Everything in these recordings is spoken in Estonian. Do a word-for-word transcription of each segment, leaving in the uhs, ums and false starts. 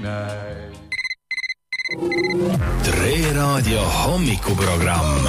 näin. Tre Raadio hommikuprogramm.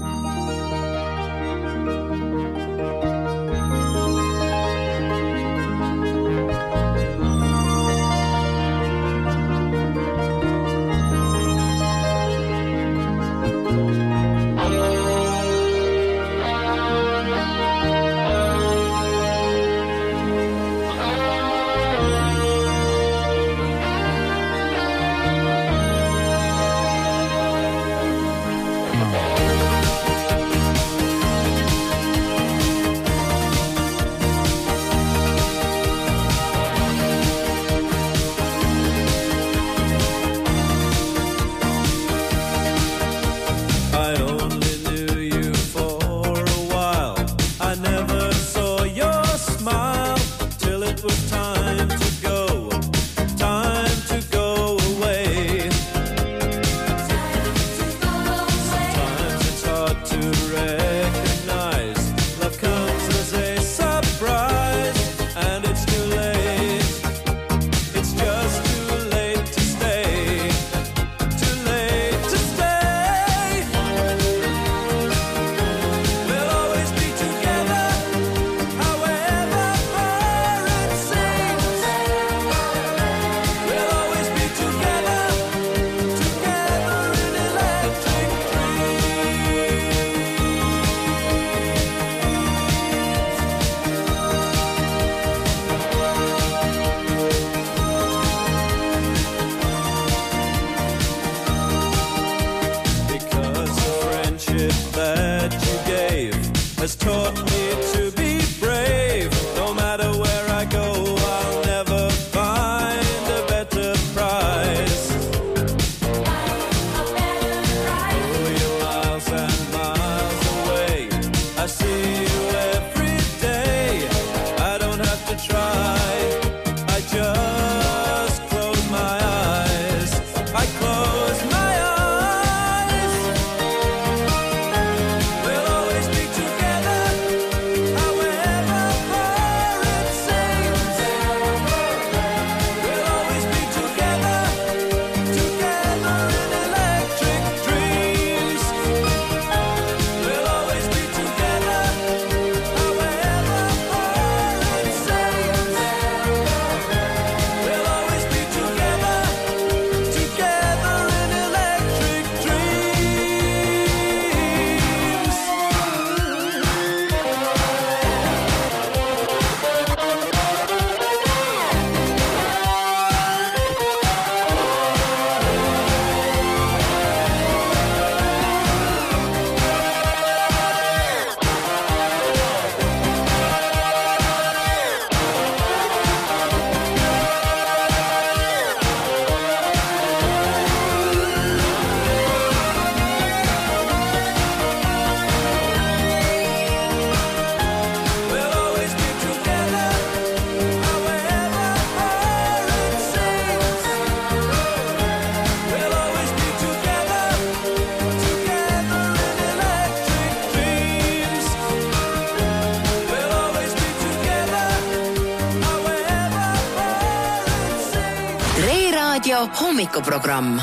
hommikuprogramm.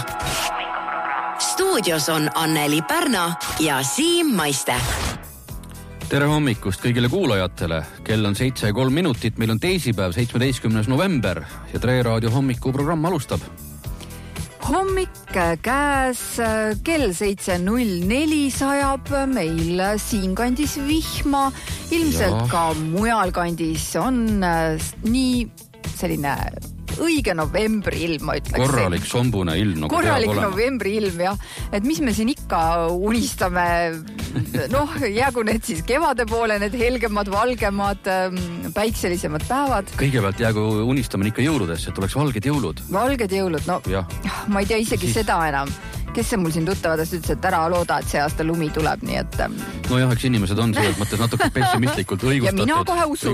Stuudios on Anneli Pärna ja Siim Maiste. Tere hommikust kõigile kuulajatele. Kell on seitse ja kolm minutit, meil on teisipäev, seitsmeteistkümnes november ja Tre Raadio hommikuprogramm alustab. Hommik käes, kell seitse null neli sajab meil siinkandis vihma, ilmselt ja. Ka mujal kandis on nii selline õige novembri ilm, ma ütleksin. Korralik sombune ilm. Nagu Korralik novembri ilm, jah. Et mis me siin ikka unistame, noh, jäägu need siis kevade poole, need helgemad, valgemad, päikselisemad päevad. Kõigepealt jäägu unistame ikka jõuludesse, et oleks valged jõulud. Valged jõulud, no ja. Ma ei tea isegi siis... seda enam. Kes see mul siin tuttavadest ütles, et ära looda, et see aasta lumi tuleb, nii et... No jah, eks inimesed on selles mõttes natuke pessimistlikult õigustatud. Ja mina kohe usun.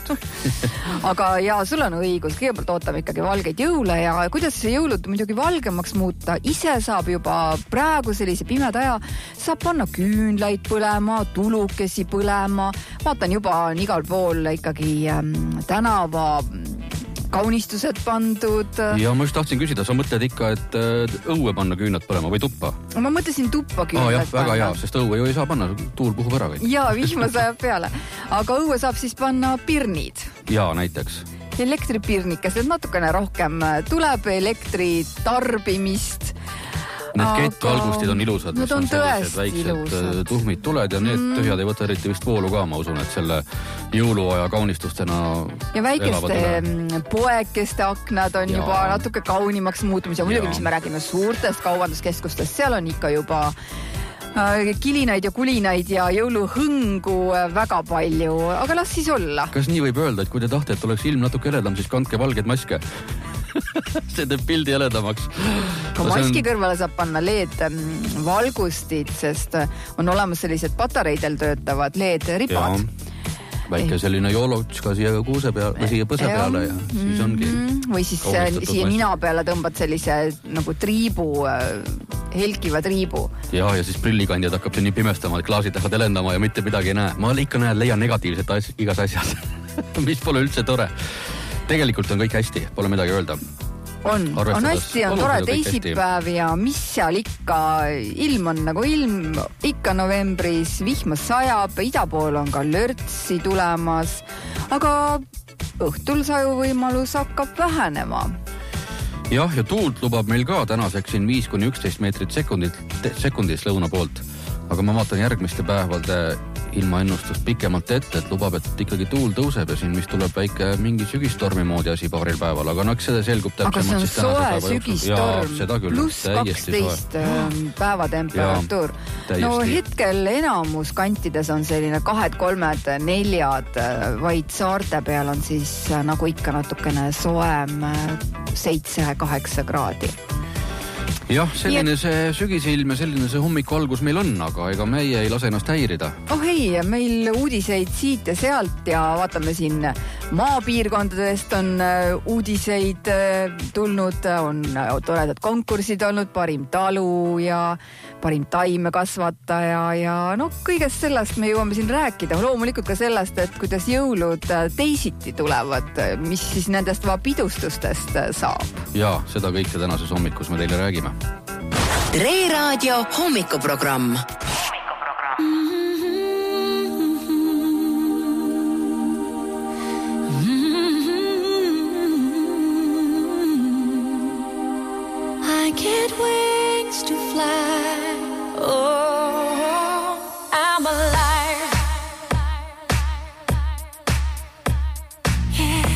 Aga ja, sul on õigus. Kõigepealt ootame ikkagi valgeid jõule ja kuidas see jõulud muidugi valgemaks muuta? Ise saab juba praegu sellise pimeda aja, saab panna küünlaid põlema, tulukesi põlema. Vaatan juba on igal pool ikkagi ähm, tänava kaunistused pandud. Ja ma just tahtsin küsida, sa mõtled ikka, et õue panna küünad põlema või tuppa? Ma mõtlesin tuppa küünad oh, jah, panna. Väga hea, sest õue ju ei saa panna, tuul puhub ära kõik. Jaa, vihma sajab peale. Aga õue saab siis panna pirnid. Jaa, näiteks. Elektripirnikesed natukene rohkem tuleb elektri tarbimist. Need aga... kettvalgustid on ilusad, need on tõesti väiksed ilusad. Tuhmid tuled ja need mm. tühjad ei võta eriti vist voolu ka, ma usun, et selle jõuluaja kaunistustena ja väikeste poekeste aknad on ja. juba natuke kaunimaks muutumis ja muidugi, mis me räägime suurtest kaubanduskeskustest, seal on ikka juba kilinaid ja kulinaid ja jõuluhõngu väga palju, aga las siis olla. Kas nii võib öelda, et kui te tahte, et oleks ilm natuke eledam, siis kandke valged maske? See teeb pildi eledamaks. Ka maski on... kõrvale saab panna L E D-valgustid, sest on olemas sellised patareidel töötavad L E D-ripad. Väike selline joolotš ka siia kuuse peale, või siia põse peale ja siis ongi... Või siis siia nina peale tõmbad sellise nagu triibu, helkiva triibu. Ja, ja siis prillikandjad hakkab see nii pimestama, et klaasid tahavad elendama ja mitte midagi ei näe. Ma ikka näen, leian negatiivset as- igas asjas, mis pole üldse tore. Tegelikult on kõik hästi, pole midagi öelda. On, on hästi, on tore teisipäev ja mis seal ikka, ilm on nagu ilm, ikka novembris, vihma sajab, ida pool on ka lörtsi tulemas, aga õhtul saju võimalus hakkab vähenema. Jah, ja tuult lubab meil ka tänaseks siin viis kuni üksteist meetrit sekundit, sekundis lõuna poolt, aga ma vaatan järgmiste päevade ilmaennustust pikemalt ette, et lubab, et ikkagi tuul tõuseb ja siin mis tuleb väike mingi sügistormi moodi asi paaril päeval, aga no eks see selgub täpsemalt. Aga see on soe sügistorm, pluss kaksteist päevatemperatuur. No hetkel enamus kantides on selline kahed, kolmed, neljad, vaid saarte peal on siis nagu ikka natukene soem seitse, kaheksa kraadi. Jah, selline see sügisilm ja selline see hommiku algus meil on, aga ega meie ei lase ennast häirida. Oh ei, meil uudiseid siit ja sealt ja vaatame siin maapiirkondadest on uudiseid tulnud, on toredad konkursid olnud, parim talu ja parim taimekasvataja ja no kõigest sellest me jõuame siin rääkida. Loomulikult ka sellest, et kuidas jõulud teisiti tulevad, mis siis nendest pidustustest saab. Ja, seda kõike tänases hommikus me teile räägime. Tre Raadio hommikuprogramm. I get wings to fly. Oh, I'm alive. Yeah.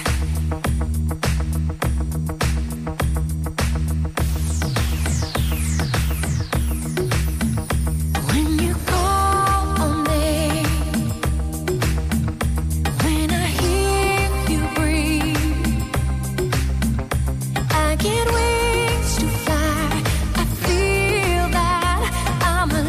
When you call on me, when I hear you breathe, I get wings to fly. I feel that I'm alive.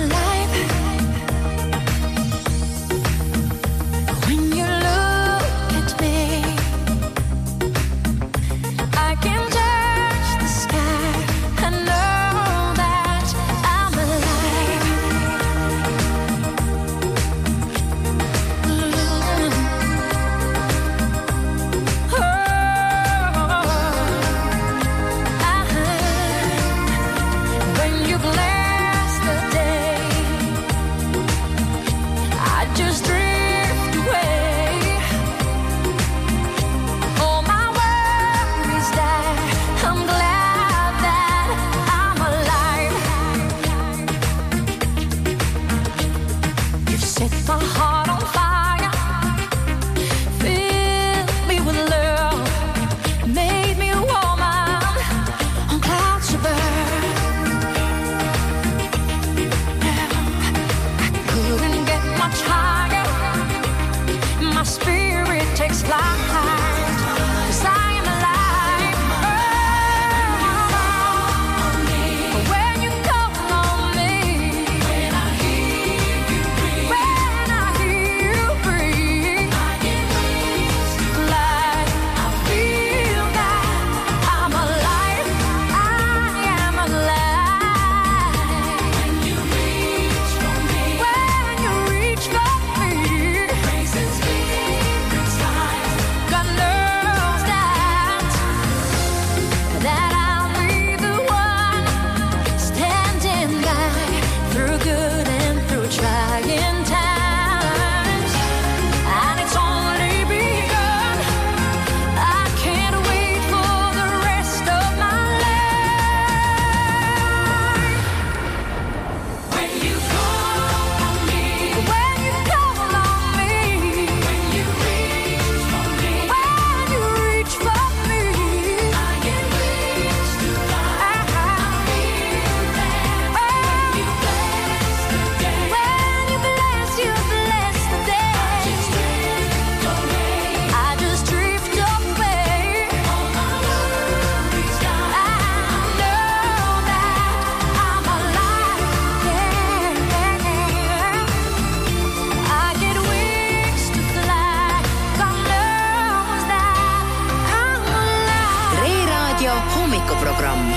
hommikuprogramm.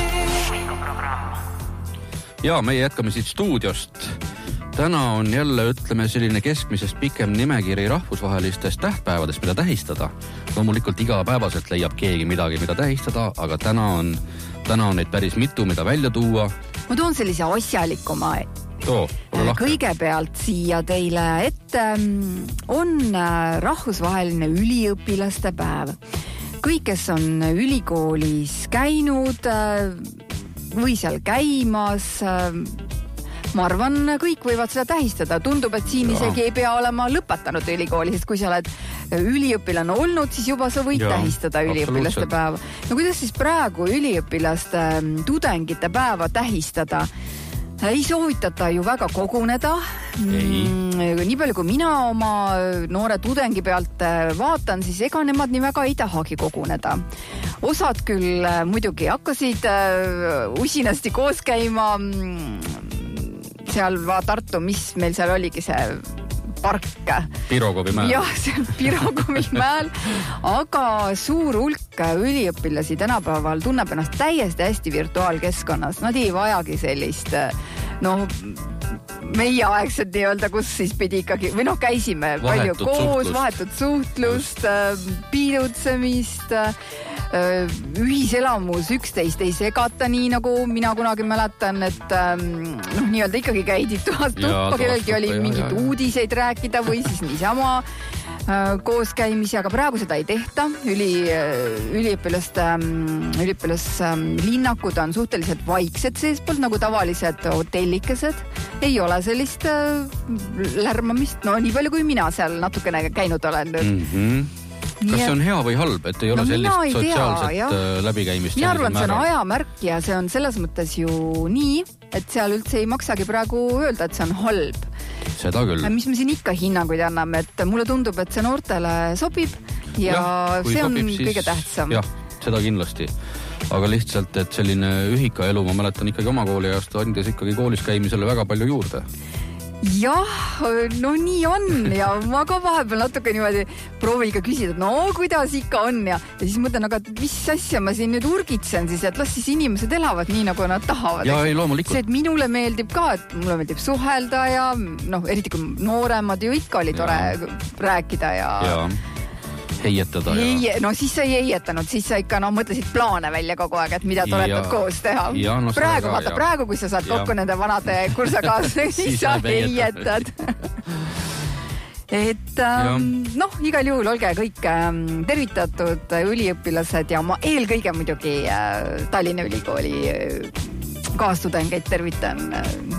Ja meie jätkame siit stuudiost. Täna on jälle, ütleme, selline keskmisest pikem nimekiri rahvusvahelistest tähtpäevadest, mida tähistada. Loomulikult igapäevaselt leiab keegi midagi, mida tähistada, aga täna on, täna on neid päris mitu, mida välja tuua. Ma toon sellise asjalikuma. Too, kõigepealt siia teile ette on rahvusvaheline üliõpilaste päev. Kõik, kes on ülikoolis käinud või seal käimas, ma arvan, kõik võivad seda tähistada. Tundub, et siin ja. isegi ei pea olema lõpetanud ülikooli, sest kui sa oled üliõpilane olnud, siis juba sa võid ja, tähistada üliõpilaste päeva. No kuidas siis praegu üliõpilaste tudengite päeva tähistada? Ei soovitata ju väga koguneda. Ei. Nii palju, kui mina oma noore tudengi pealt vaatan, siis ega nemad nii väga ei tahagi koguneda. Osad küll muidugi hakkasid usinasti koos käima seal Tartu, mis meil seal oligi see park. Pirogovi mäel. Jah, see Pirogovi mäel. Aga suur hulk üliõpilasi tänapäeval tunneb ennast täiesti hästi virtuaalkeskkonnas. Nad ei vajagi sellist, noh, meie aegset nii-öelda, kus siis pidi ikkagi, või noh, käisime palju vahetut koos, suhtlust. vahetut suhtlust, piilutsemist, ühiselamus üksteist ei segata, nii nagu mina kunagi mäletan, et noh, nii-öelda ikkagi käidi tuhast tuppa, kellelgi oli mingid uudiseid rääkida või siis niisama kooskäimisi, aga praegu seda ei tehta. Üli, üliõpilaste, üliõpilaslinnakud on suhteliselt vaiksed seespoolt, nagu tavalised hotellikesed. Ei ole sellist lärmamist, no nii palju kui mina seal natukene käinud olen. Mm-hmm. Kas see on hea või halb, et ei ole no, sellist ei sotsiaalset tea, läbikäimist? Mina arvan, see on ajamärk ja see on selles mõttes ju nii, et seal üldse ei maksagi praegu öelda, et see on halb. Seda küll. Mis me siin ikka hinnanguid anname, et mulle tundub, et see noortele sobib ja, ja see on sobib, kõige tähtsam. Jah, seda kindlasti. Aga lihtsalt, et selline ühika elu, ma mäletan ikkagi oma kooli ajast, andis ikkagi koolis käimisele väga palju juurde. Jah, no nii on ja ma ka vahepeal natuke niimoodi proovin ka küsida, et no kuidas ikka on ja, ja siis mõtlen, aga mis asja ma siin nüüd urgitsen siis, et las siis inimesed elavad nii, nagu nad tahavad. Ja ei, loomulikult. See, et minule meeldib ka, et mulle meeldib suhelda ja noh, eriti kui nooremad ju ikka oli tore ja. rääkida ja... ja. Heietada. Heie, no siis sa ei heietanud, siis sa ikka no, mõtlesid plaane välja kogu aeg, et mida toletad koos teha. Ja, no, praegu, vaata, praegu, kui sa saad ja. kokku nende vanade kursakaaslasega, siis sa heietad. Et ähm, noh, igal juhul olge kõik ähm, tervitatud üliõpilased ja ma eelkõige muidugi äh, Tallinna Ülikooli äh, kaastudengeid tervitan.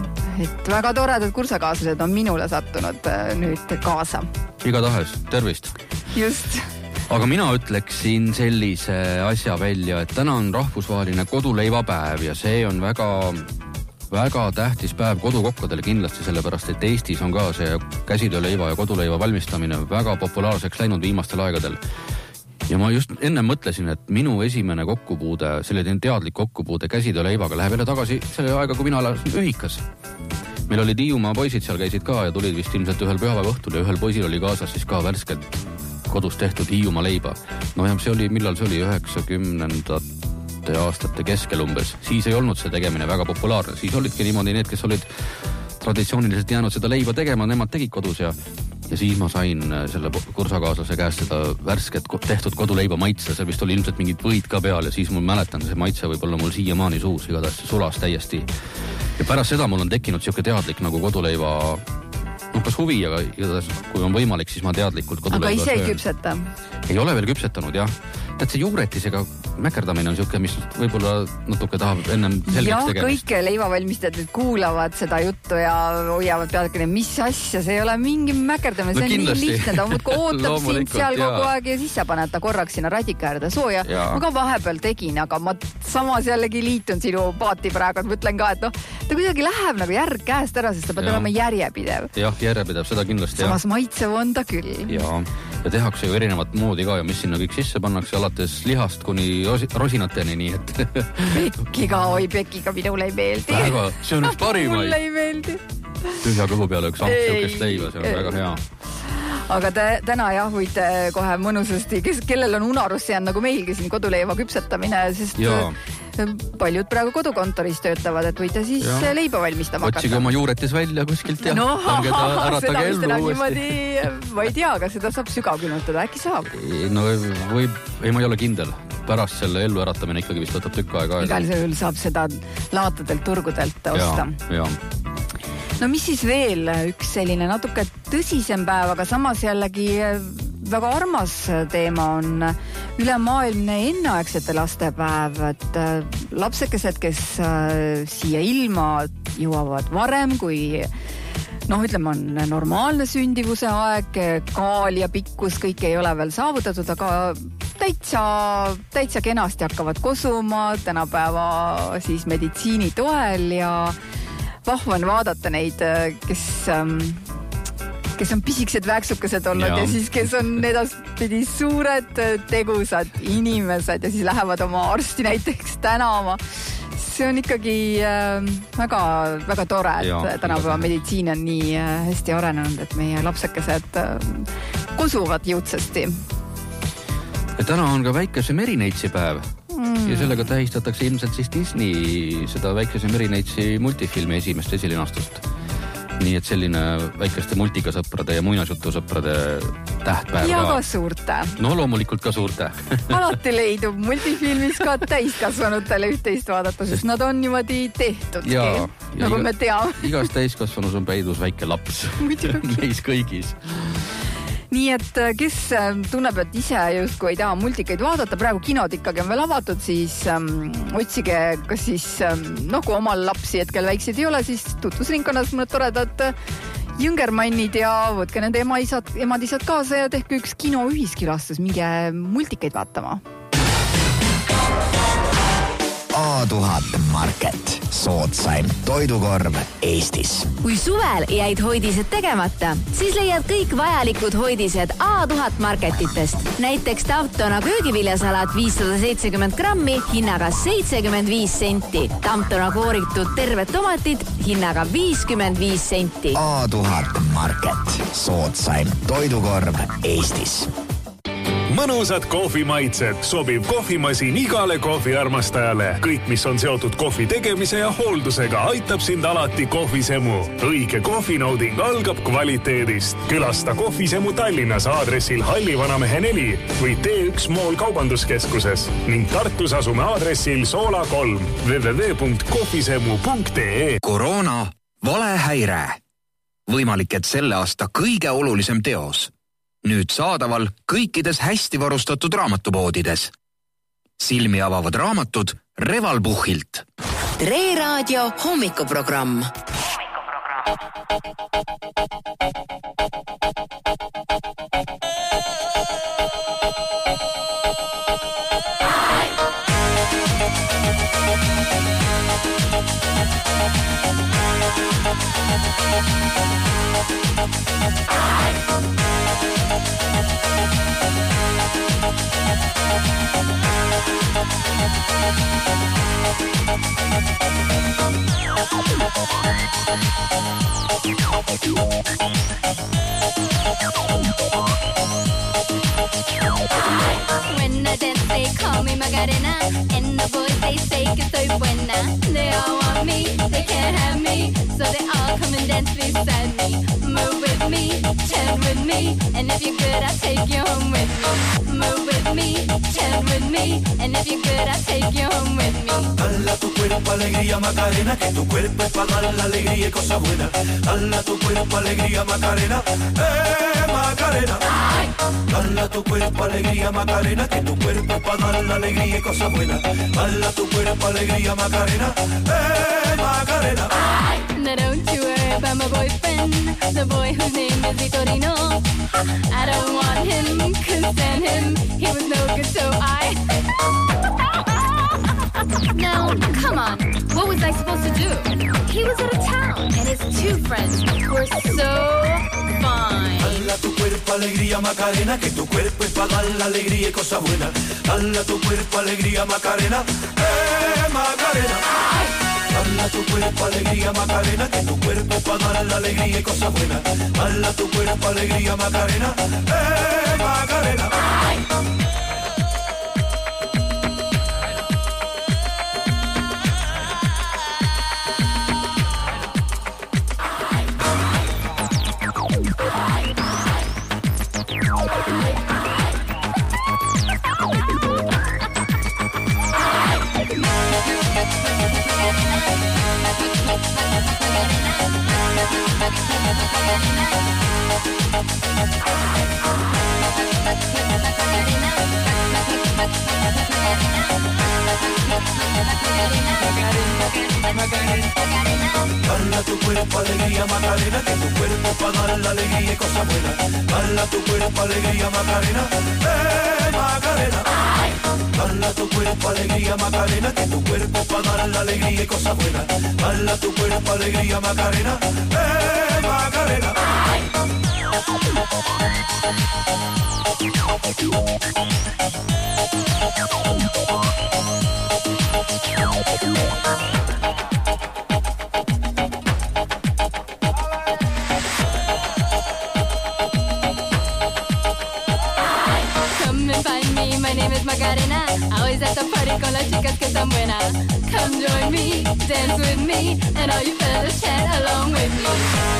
Et väga toredad kursakaaslased on minule sattunud äh, nüüd kaasa. Igatahes, tervist. Just. Aga mina ütleksin sellise asja välja, et täna on rahvusvaheline koduleivapäev ja see on väga, väga tähtis päev kodukokkadele kindlasti, sellepärast et Eestis on ka see käsitööleiva ja koduleiva valmistamine väga populaarseks läinud viimastel aegadel. Ja ma just enne mõtlesin, et minu esimene kokkupuude, selline teadlik kokkupuude käsitööleivaga läheb jälle tagasi selle aega, kui mina lasin ühikas. Meil oli Hiiumaa poisid seal käisid ka ja tulid vist ilmselt ühel pühapäeva õhtul ja ühel poisil oli kaasas siis ka värskelt kodus tehtud Hiiumaa leiba. No ja see oli, millal see oli üheksakümnendate aastate keskel umbes. Siis ei olnud see tegemine väga populaarne. Siis olidki niimoodi need, kes olid traditsiooniliselt jäänud seda leiba tegema, nemad tegid kodus ja, ja siis ma sain selle kursakaaslase käest seda värsket tehtud koduleiba maitse. See vist oli ilmselt mingid võid ka peal ja siis mul mäletan, see maitse võib olla mul siiamaani suus, igatahes sulas täiesti. Ja pärast seda mul on tekkinud siuke teadlik nagu koduleiva noh, kas huvi, aga kui on võimalik, siis ma teadlikult koduleiva aga ise ei küpseta? Ei ole veel küpsetanud, jah. Tead, see juuretisega mäkerdamine on siuke, mis võib-olla natuke tahab ennem selgeks jah, tegemist. Kõik leivavalmistajad kuulavad seda juttu ja hoiavad peale, mis asja, see ei ole mingi mäkerdamine, see no, on kindlasti. Nii lihtne, ta muudku ootab sind seal kogu aeg ja siis sa paned ta korraks sinna radika äärde sooja. Ja. Ma ka vahepeal tegin, aga ma samas jällegi liitun sinu paati praegu, et mõtlen ka, et noh, ta kuidagi läheb nagu järg käest ära, sest ta peab olema järjepidev. Jah, järjepidev, seda kindlasti. Samas jah. Maitsev on ta küll. Ja. ja tehakse ju erinevat moodi ka ja mis sinna kõik sisse pannakse alates lihast kuni rosinateni, nii et... Pekiga, oi Pekiga minule ei meeldi. Väga, see on üks parimaid. Mulle ei meeldi. Tühja kõhu peale üks ampsiukest leiva, see on ei. Väga hea. Aga te, täna jah, võite kohe mõnusasti, kes, kellel on unarus jäänud nagu meilgi siin koduleiva küpsetamine, sest ja. paljud praegu kodukontoris töötavad, et võite siis ja. leiba valmistama hakata. Otsige oma juuretis välja kuskilt ja no, pange ta äratage ellu uuesti. Niimoodi, ma ei tea, aga seda saab sügavkülmutada, äkki saab? No võib, ei, ma ei ole kindel. Pärast selle ellu äratamine ikkagi vist võtab tükk aega. Igal juhul saab seda laatadelt turgudelt osta. Ja, ja. No mis siis veel? Üks selline natuke tõsisem päev, aga samas jällegi väga armas teema on ülemaailmne enneaegsete lastepäev, et lapsekesed, kes siia ilma jõuavad varem kui noh, ütleme, on normaalne sündivuse aeg, kaal ja pikkus, kõik ei ole veel saavutatud, aga täitsa, täitsa kenasti hakkavad kosuma tänapäeva siis meditsiini toel ja vahva on vaadata neid, kes, kes on pisikesed väksukesed olnud ja. ja siis kes on edaspidi suured tegusad inimesed ja siis lähevad oma arsti näiteks tänama. See on ikkagi väga, väga tore, et ja, tänapäeva meditsiin on nii hästi arenenud, et meie lapsekesed kosuvad jõudsasti. Ja täna on ka väikese merineitsi päev mm. ja sellega tähistatakse ilmselt siis Disney seda väikese merineitsi multifilmi esimest esilinastust. Nii et selline väikeste multikasõprade ja muinasjutusõprade tähtpäev. Ja ka suurte. No loomulikult ka suurte. Alati leidub multifilmis ka täiskasvanutele üht-teist vaadata, sest nad on niimoodi tehtudki, ja, ja nagu iga, me teame. Igas täiskasvanus on peidus väike laps. Meis kõigis. Nii et kes tunneb, et ise justkui ei taha multikaid vaadata, praegu kinod ikkagi on veel avatud, siis ähm, otsige, kas siis, ähm, noh, kui omal lapsi hetkel väikseid ei ole, siis tutvusringkonnas mõned toredad jüngermannid ja võtke nende ema-isad, emad-isad kaasa ja tehke üks kino ühiskilastus, minge multikaid vaatama. A tuhat Market, soodsaim toidukorv Eestis. Kui suvel jäid hoidised tegemata, siis leiad kõik vajalikud hoidised A tuhat Marketitest. Näiteks Tamptona köögiviljasalat viissada seitsekümmend grammi hinnaga seitsekümmend viis senti. Tamptona kooritud terved tomatid hinnaga viiskümmend viis senti. A tuhat Market, soodsaim toidukorv Eestis. Mõnusad kohvimaitsed, sobiv kohvimasin igale kohviarmastajale. Kõik, mis on seotud kohvi tegemise ja hooldusega, aitab sind alati kohvisemu. Õige kohvinauding algab kvaliteedist. Külasta kohvisemu Tallinnas aadressil Halli Vanamehe neli või T üks Mool kaubanduskeskuses ning Tartus asume aadressil Soola kolm w w w punkt kohvisemu punkt e. Koroona, valehäire. Võimalik, et selle aasta kõige olulisem teos. Nüüd saadaval kõikides hästi varustatud raamatupoodides. Silmi avavad raamatud Reval Puhhilt. Tre Raadio hommikuprogramm. When I dance, they call me Macarena, and the boys, they say que soy buena. They all want me, they can't have me, so they all come and dance beside me. Move with me, chant with me, and if you're good, I'll take you home with me. Move with me, chant with me, and if you're good, I'll take you home with me. Dala tu cuerpo alegría Macarena, que tu cuerpo es para dar la alegría y cosas buenas. Dala tu cuerpo alegría Macarena, eh Macarena. Dala tu cuerpo alegría Macarena, que tu cuerpo es para dar la alegría y cosas buenas. Dala tu cuerpo alegría Macarena, eh Macarena. Now don't you worry about my boyfriend, the boy whose name is Vitorino. I don't want him, couldn't stand him, he was no good, so I... Now, come on, what was I supposed to do? He was out of town, and his two friends were so fine. Dala tu cuerpo alegría Macarena, que tu cuerpo es para dar la alegría y cosas buenas. Dala tu cuerpo alegría Macarena, eh Macarena. Dala tu cuerpo alegría Macarena, que tu cuerpo es para dar la alegría y cosas buenas. Dala tu cuerpo alegría Macarena, eh Macarena. Dala tu cuerpo alegría Macarena, que tu cuerpo pa' dar la alegría y cosas buenas. Dala tu cuerpo alegría Macarena, eh Macarena. Dala tu cuerpo alegría Macarena, que tu cuerpo pa' dar la alegría y cosas buenas. Dala tu cuerpo alegría Macarena, eh Macarena. Come and find me, my name is Macarena. Always at the party con las chicas que están buenas. Come join me, dance with me, and all you fellas chat along with me.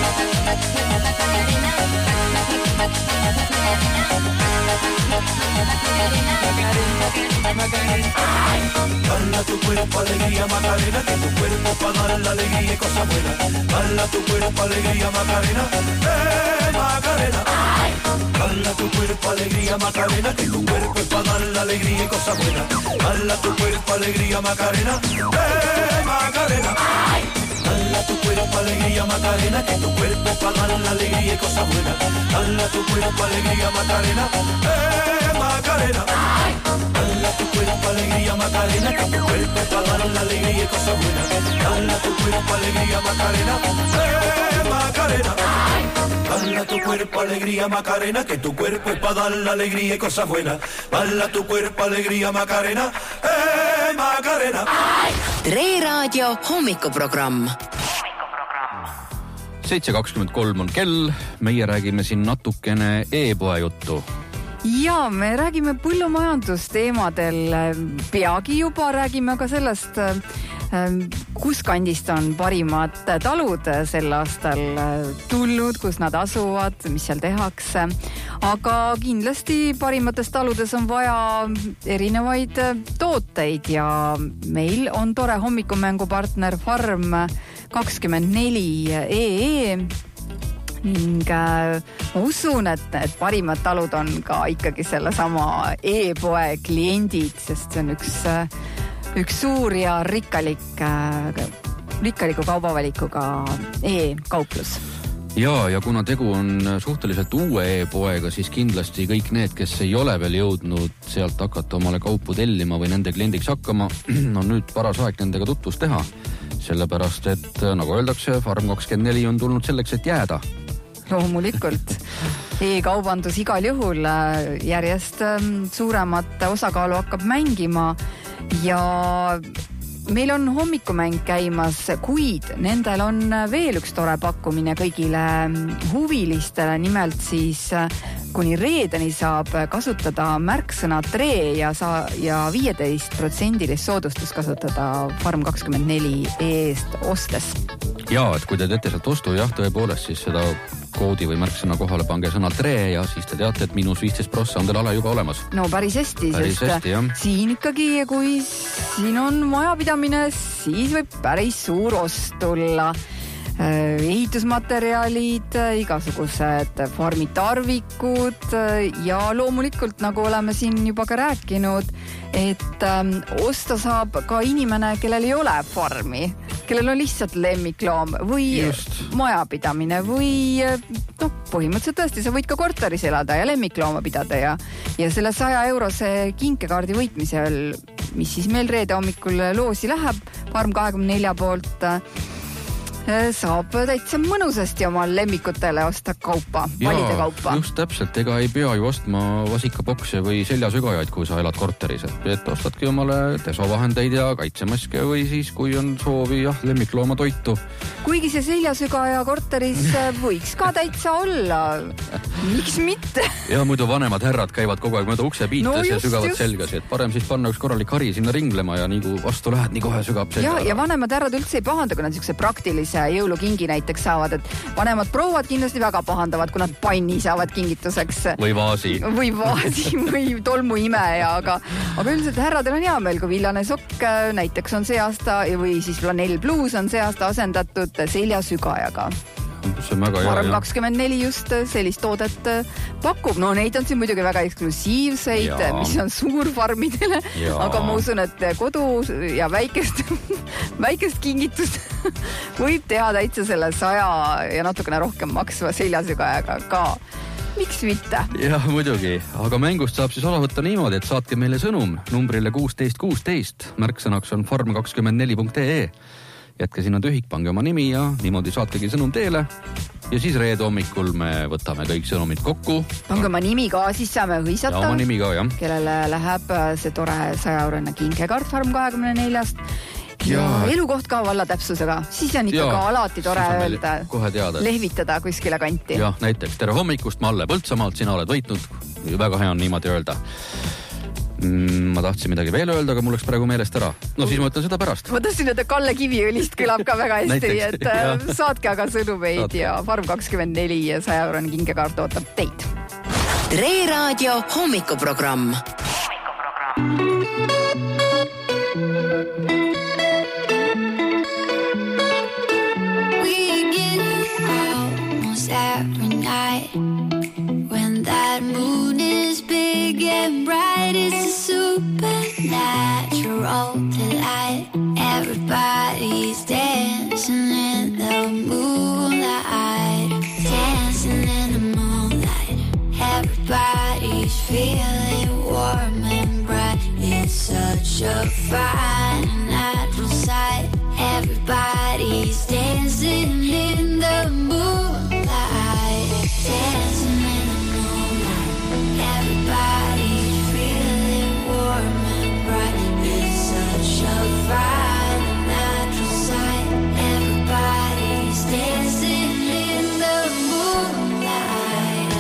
Dala tu cuerpo alegría Macarena, que tu cuerpo pa' dar la alegría y cosas buenas. Dala tu cuerpo alegría Macarena, eh Macarena. Dala tu cuerpo alegría Macarena, que tu cuerpo pa' dar la alegría y cosas buenas. Dala tu cuerpo alegría Macarena, eh Macarena. Dala tu cuerpo alegría Macarena, que tu cuerpo pa' dar la alegría y cosas buenas. Dala tu cuerpo alegría Macarena, eh Macarena. Dala tu cuerpo alegría Macarena, que tu cuerpo pa' dar la alegría y cosas buenas. Dala tu cuerpo alegría Macarena, eh Macarena. Dala tu cuerpo alegría Macarena, que tu cuerpo es pa' dar la alegría y cosas buenas. Dala tu cuerpo alegría Macarena, eh Macarena. Tre Raadio hommikuprogramm. seitse kakskümmend kolm on kell, meie räägime siin natukene e-poe juttu. Ja me räägime põllumajandusteemadel, peagi juba räägime ka sellest, kus kandist on parimad talud sel aastal tulnud, kus nad asuvad, mis seal tehakse. Aga kindlasti parimates taludes on vaja erinevaid tooteid ja meil on tore hommikumängupartner Farm kakskümmend neli E E ning äh, ma usun, et, et parimad talud on ka ikkagi selle sama e-poe kliendid, sest see on üks, üks suur ja rikkalik, äh, rikkaliku kaubavalikuga e-kauplus. Ja, ja kuna tegu on suhteliselt uue e-poega, siis kindlasti kõik need, kes ei ole veel jõudnud sealt hakata omale kaupu tellima või nende kliendiks hakkama, on nüüd paras aeg nendega tutvust teha. Sellepärast, et nagu öeldakse, Farm kakskümmend neli on tulnud selleks, et jääda. Loomulikult. E-kaubandus igal juhul järjest suuremat osakaalu hakkab mängima ja meil on hommikumäng käimas, kuid nendel on veel üks tore pakkumine kõigile huvilistele, nimelt siis kuni reedeni saab kasutada märksõna tre ja, sa, ja viieteist protsendilist soodustust kasutada Farm kakskümmend neli eest ostes. Ja, et kui te teete sealt ostu, jah, tõepoolest, siis seda koodi või märksõna kohale pange sõna tre ja siis te teate, et miinus viisteist prossa on teil ala juba olemas. No päris hästi, päris sest hästi, siin ikkagi, kui siin on majapidamine, siis võib päris suur ost tulla. Ehitusmaterjalid, igasugused farmitarvikud ja loomulikult, nagu oleme siin juba ka rääkinud, et ähm, osta saab ka inimene, kellel ei ole farmi, kellel on lihtsalt lemmikloom või Just. majapidamine või no, põhimõtteliselt tõesti, sa võid ka korteris elada ja lemmiklooma pidada ja, ja selle saja eurose kinkekaardi võitmisel, mis siis meil reede hommikul loosi läheb, Farm kahekümne nelja poolt saab täitsa mõnusasti oma lemmikutele osta kaupa, valida kaupa. Just täpselt, ega ei pea ju ostma vasikapokse või seljasügajaid, kui sa elad korteris, et ostadki omale desovahendeid ja kaitsemaske või siis, kui on soovi, jah, lemmiklooma toitu. Kuigi see seljasügaja korteris võiks ka täitsa olla. Miks mitte? Ja muidu vanemad härrad käivad kogu aeg mööda ukse piites no just, ja sügavad just. selgasi, et parem siis panna üks korralik hari sinna ringlema ja nii kui vastu lähed, nii kohe sügab selga. Ja, ja vanemad härrad üldse ei pahanda, kui nad niisuguse praktilise jõulukingi näiteks saavad, et vanemad prouad kindlasti väga pahandavad, kui nad panni saavad kingituseks. Või vaasi. Või vaasi või tolmuimeja, aga, aga üldiselt härradel on hea meil, kui villane sokk näiteks on see aasta või siis flanell bluus on see aasta asendatud seljasügajaga. see on väga hea. Farm kakskümmend neli just sellist toodet pakub. No neid on siin muidugi väga eksklusiivseid, ja. mis on suurfarmidele, ja. aga ma usun, et kodu ja väikest, väikest kingitust võib teha täitsa selle saja ja natukene rohkem maksva seljasügajaga ka. Miks mitte? Jah, muidugi. Aga mängust saab siis osa võtta niimoodi, et saatke meile sõnum numbrile kuusteist kuusteist. Märksõnaks on farm kakskümmend neli punkt ee. Jätke sinna tühik, pange oma nimi ja niimoodi saatkegi sõnum teele. Ja siis reede hommikul me võtame kõik sõnumid kokku. Pange oma nimi ka, siis saame hõisata. Ja oma nimi ka, jah. Kellele läheb see tore saja eurone kinkekaart farm kahekümne neljast. Ja, ja elukoht ka valla täpsusega. Siis on ikka ja, ka alati tore öelda, lehvitada kuskile kanti. Jah, näiteks tere hommikust, Malle Põltsamaalt, sina oled võitnud. Väga hea on niimoodi öelda. Ma tahtsin midagi veel öelda, aga mul läks praegu meelest ära. No siis ma ütlen seda pärast. Ma tahtsin, et Kalle Kiviõlist kõlab ka väga hästi, näiteks, et ja. saatke aga sõnumeid saatke. Ja farm kakskümmend neli ja saja eurone kinkekaart ootab teid. Tre Raadio hommikuprogramm. Every night when that moon is big and bright, it's a supernatural delight. Everybody's dancing in the moonlight, dancing in the moonlight. Everybody's feeling warm and bright. It's such a fine natural sight. Everybody's dancing in the moonlight, dancing in the moonlight. Everybody's feeling warm and bright. It's such a fine natural sight. Everybody's dancing in the moonlight.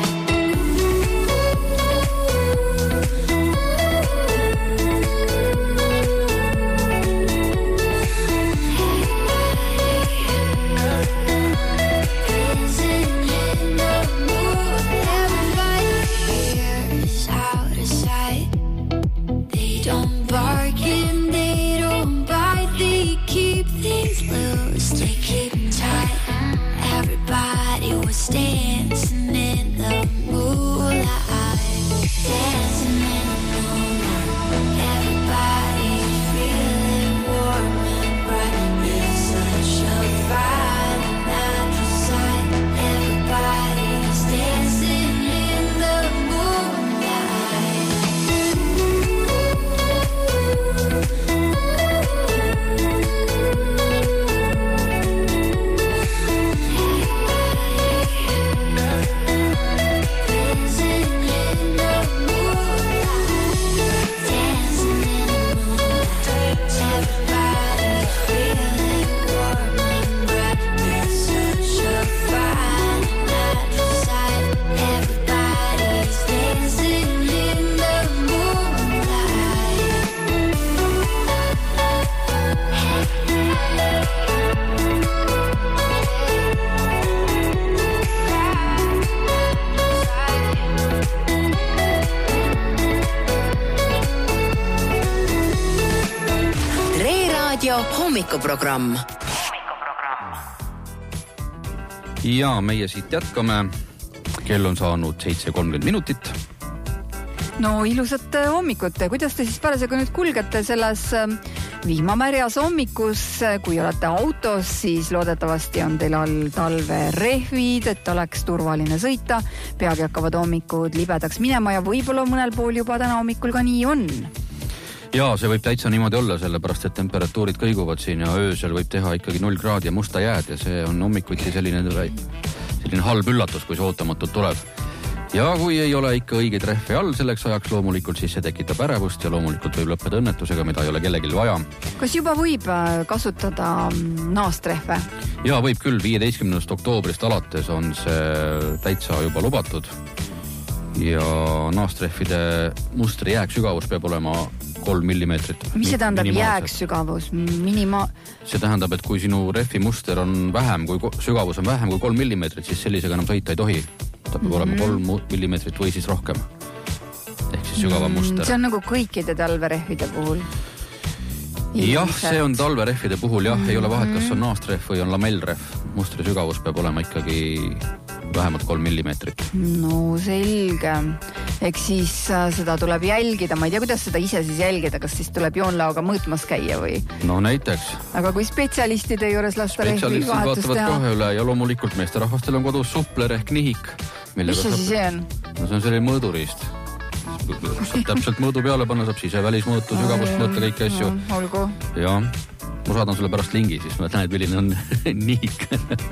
Dancing in the moonlight, dancing in the moonlight. Everybody's feeling warm and bright. It's such a fine natural sight. Everybody's dancing in the hommikuprogramm. Ja meie siit jätkame. Kell on saanud seitse kolmkümmend minutit. No ilusat hommikut. Kuidas te siis parasjagu nüüd kulgete selles vihmamärjas hommikus? Kui olete autos, siis loodetavasti on teil all talverehvid, et oleks turvaline sõita. Peagi hakkavad hommikud libedaks minema ja võib-olla mõnel pool juba täna hommikul ka nii on. Jaa, see võib täitsa niimoodi olla, sellepärast et temperatuurid kõiguvad siin ja öösel võib teha ikkagi null kraadi ja musta jääd ja see on hommikuti selline, selline halb üllatus, kui see ootamatult tuleb. Ja kui ei ole ikka õigeid rehve all selleks ajaks loomulikult, siis see tekitab ärevust ja loomulikult võib lõppeda õnnetusega, mida ei ole kellegil vaja. Kas juba võib kasutada naastrehve? Jaa, võib küll. viieteistkümnendast oktoobrist alates on see täitsa juba lubatud ja naastrehvide mustri jääksügavus peab olema kolm millimeetrit. Mis see tähendab jääksügavus? Minima... See tähendab, et kui sinu rehvi muster on vähem, kui sügavus on vähem kui kolm millimeetrit, siis sellisega enam sõita ei tohi. Ta peab mm-hmm. olema kolm millimeetrit või siis rohkem. Ehk siis sügava muster. See on nagu kõikide talverehvide puhul. jah, see on talverehvide puhul jah, mm-hmm. ei ole vahet, kas on naastrehv või on lamellrehv. Mustri sügavus peab olema ikkagi vähemalt kolm millimeetrit. No selge. Eks siis seda tuleb jälgida. Ma ei tea, kuidas seda ise siis jälgida. Kas siis tuleb joonlaoga mõõtmas käia või? No näiteks. Aga kui spetsialistide juures lasta rehvi vahetus teha? Kohe üle ja loomulikult meesterahvastel on kodus supler ehk nihik. Mis see siis on? No see on selline mõõduriist. Saab täpselt mõõdu peale panna, saab sise välismõõtu, sügavust mõõta, kõiki asju. Olgu. Ja ma saadan sulle pärast lingi, siis ma näed, milline on nihik.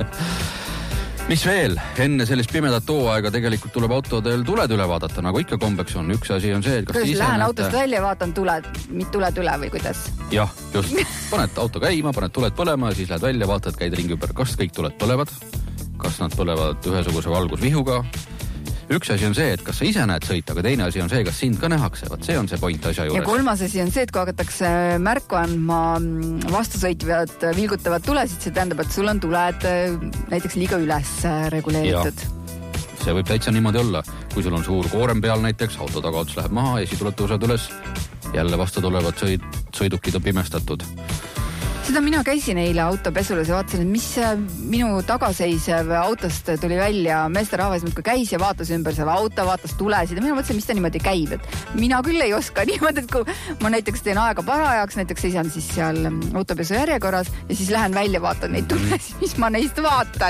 Mis veel? Enne sellist pimedat hooaega tegelikult tuleb autodel tuled üle vaadata, nagu ikka kombeks on. Üks asi on see, et kas kuidas lähen näete... autost välja ja vaatan tuled, mitte tuled üle või kuidas? Jah, just. Paned auto käima, paned tuled põlema ja siis lähed välja, vaatad, käid ringi ümber. Kas kõik tuled põlevad? Kas nad põlevad ühesuguse valgusvihuga? Üks asi on see, et kas sa ise näed sõita, aga teine asi on see, kas sind ka nähakse. Vaat see on see point asja juures. Ja kolmas asi on see, et kui hakatakse märku andma vastusõitvad vilgutavad tulesid, see tähendab, et sul on tuled näiteks liiga üles reguleeritud. Ja. See võib täitsa niimoodi olla. Kui sul on suur koorem peal näiteks, auto tagaots läheb maha, esituled tõused üles, jälle vastu tulevad sõid, sõidukid on pimestatud. Seda mina käisin eile autopesulas ja vaatasin, et mis minu tagaseisev autost tuli välja. Meesterahvas muudkui käis ja vaatas ümber seal auto, vaatas tulesid ja mina mõtlesin, mis ta niimoodi käib. Et mina küll ei oska niimoodi, et kui ma näiteks teen aega parajaks, näiteks seisan siis seal autopesu järjekorras ja siis lähen välja, vaatan neid tulesid, mis ma neist vaatan.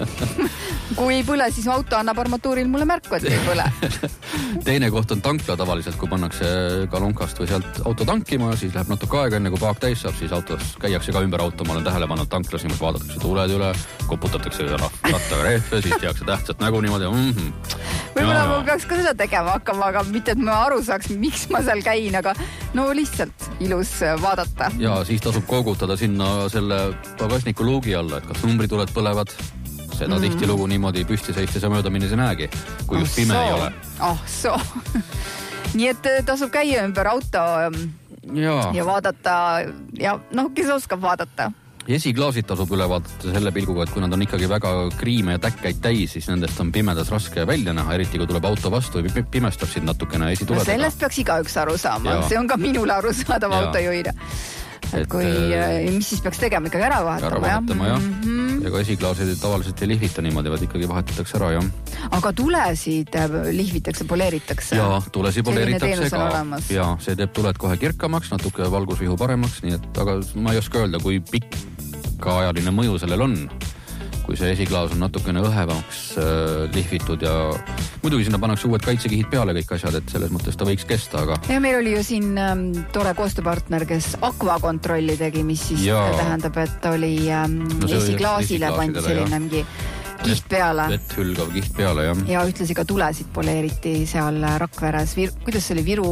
Kui ei põle, siis auto annab armatuuril mulle märku, et ei põle. Teine koht on tankla tavaliselt, kui pannakse kalonkast või sealt auto tankima, siis läheb natuke aega enne, kui paak täis saab, siis autos käiakse ka ümber auto, ma olen tähele pannud tanklas, niimoodi vaadatakse tuled üle, koputatakse rattaga rehve, siis tehakse tähtsat nägu niimoodi. Mm-hmm. Võib-olla ma peaks ka seda tegema hakkama, aga mitte, et ma aru saaks, miks ma seal käin, aga no lihtsalt ilus vaadata. Ja siis tasub kogutada sinna selle pagasniku luugi alla, et kas numbrituled põlevad. Seda mm. tihti lugu niimoodi püsti seistes ja mööda minnes ei näegi, kui just oh, pime so. Ei ole. Oh, so. Nii et tasub käia ümber auto ja, ja vaadata ja noh, kes oskab vaadata. Esiklaasid tasub üle vaadata selle pilguga, et kui nad on ikkagi väga kriime ja täkkaid täis, siis nendest on pimedas raske välja näha, eriti kui tuleb auto vastu ja pimestab sind natukene esituledega. No sellest peaks igaüks aru saama, ja. See on ka minule aru saadav autojuhina. Et kui, mis siis peaks tegema, ikkagi ära vahetama, ära vahetama jah. Mm-hmm. Ja ka esiklaasid tavaliselt ei lihvita niimoodi, vaid ikkagi vahetatakse ära, jah. Aga tulesid lihvitakse, poleeritakse? Jaa, tulesi poleeritakse ka. Ja, see teeb tuled kohe kirkamaks, natuke valgusvihu paremaks, nii et, aga ma ei oska öelda, kui pikaajaline mõju sellel on. Kui see esiklaas on natukene õhevamaks äh, lihvitud ja muidugi sinna pannakse uued kaitsekihid peale kõik asjad, et selles mõttes ta võiks kesta, aga... Ja meil oli ju siin ähm, tore koostööpartner, kes akvakontrolli tegi, mis siis ja. Tähendab, et oli ähm, no esiklaasile pandi selline mingi kiht peale. Vett hülgav kiht peale, jah. Ja ühtlasi ka tulesid poleeriti seal Rakveres. Vir- kuidas see oli? Viru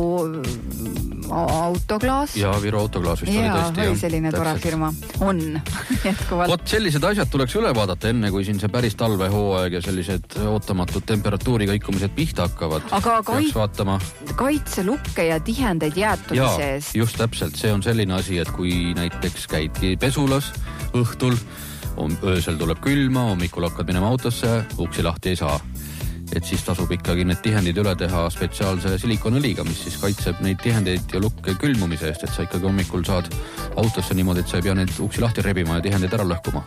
autoklaas? Ja, Viru autoklaas vist ja, oli tõesti. Ja, oli selline tore firma. On. Vot sellised asjad tuleks üle vaadata enne, kui siin see päris talvehooaeg ja sellised ootamatud temperatuuri kõikumised pihta hakkavad. Aga kait- kaitselukke ja tihendeid jäätumise ja, eest. Just täpselt. See on selline asi, et kui näiteks käidki pesulas õhtul, öösel tuleb külma, hommikul hakkad minema autosse, uksi lahti ei saa. Et siis tasub ikkagi need tihendid üle teha spetsiaalse silikonõliga, mis siis kaitseb neid tihendeid ja lukke külmumise eest, et sa ikkagi hommikul saad autosse niimoodi, et sa ei pea neid uksi lahti rebima ja tihendeid ära lõhkuma.